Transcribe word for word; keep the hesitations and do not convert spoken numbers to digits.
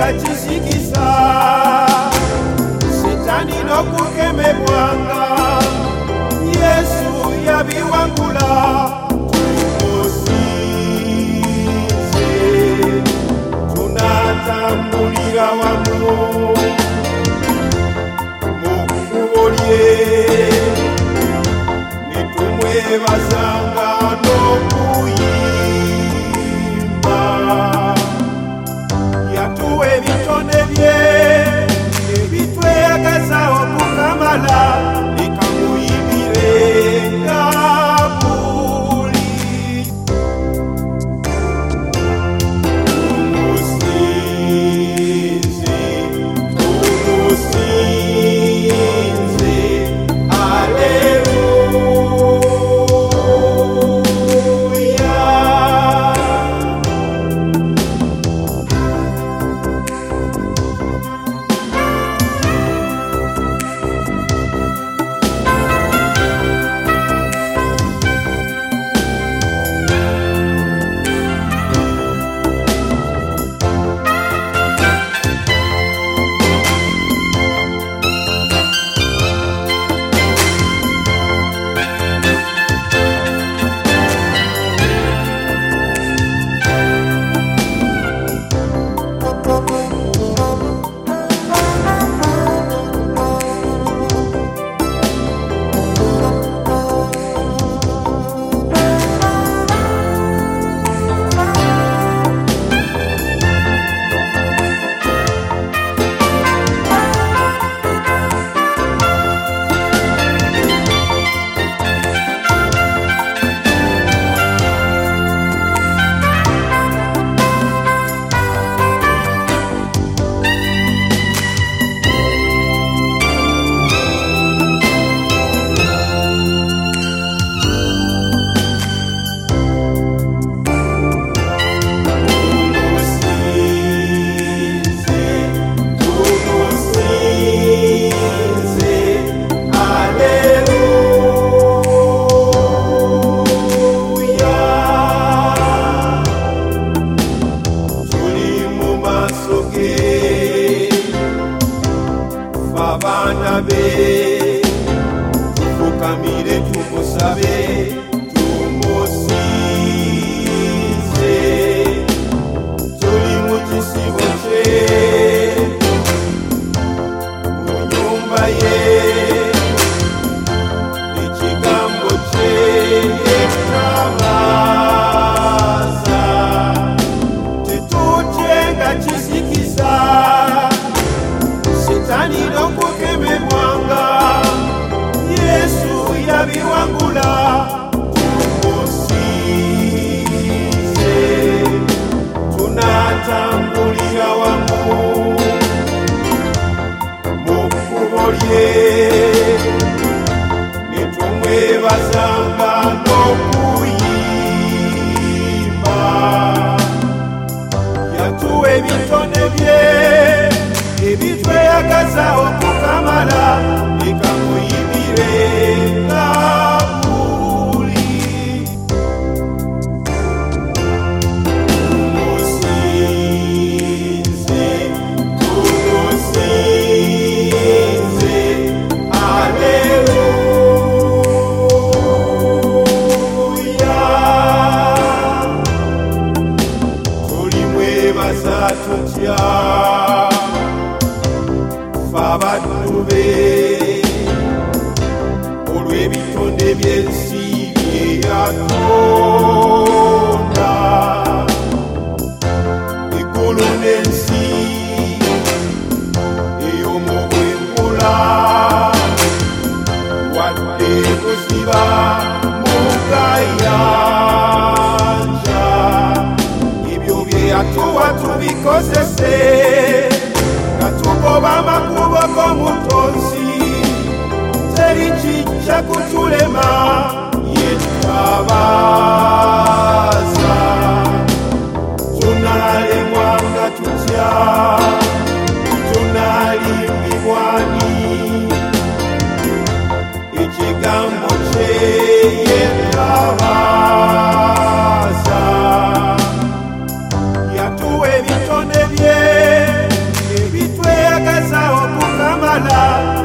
kachisikiza Sitani no kukemebwanga Yesu yabiwangula tumusinze tunatambulira wamu mukubolye nitumwebazanga n'okuyimba yatuwa ebitone bye ebitweyagaza okukamala likamuyimirenga buli tumusinze tumusinze Abana be tufukamire tumusabe tumusinze tuli mu kisibo kye mu nyumba ye ekigambo kye ekitabaza tetutye nga kisikiza Sitani no kukemebwanga Yesu yabiwangula tumusinze tunatambulira wamu mukubolye nitumwebazanga n'okuyimba yatuwa ebitone bye ebitweyagaza okukamala likamuyimirenga buli tumusinze tumusinze aleluya tulimwebaza tutya Abaddu be olw'ebitonde by'ensi bye yatonda eggulu n'ensi ey'omu bwengula wadde kuziba mu gayanja ebyo bye yatuwa tubikozese Katugoba makubo k'omutonzi teri kijja kutulema yetabaza tunalemwanga tutya tunalimbibwani ekigambo kye yetabaza yatuwa ebitone bye Kampala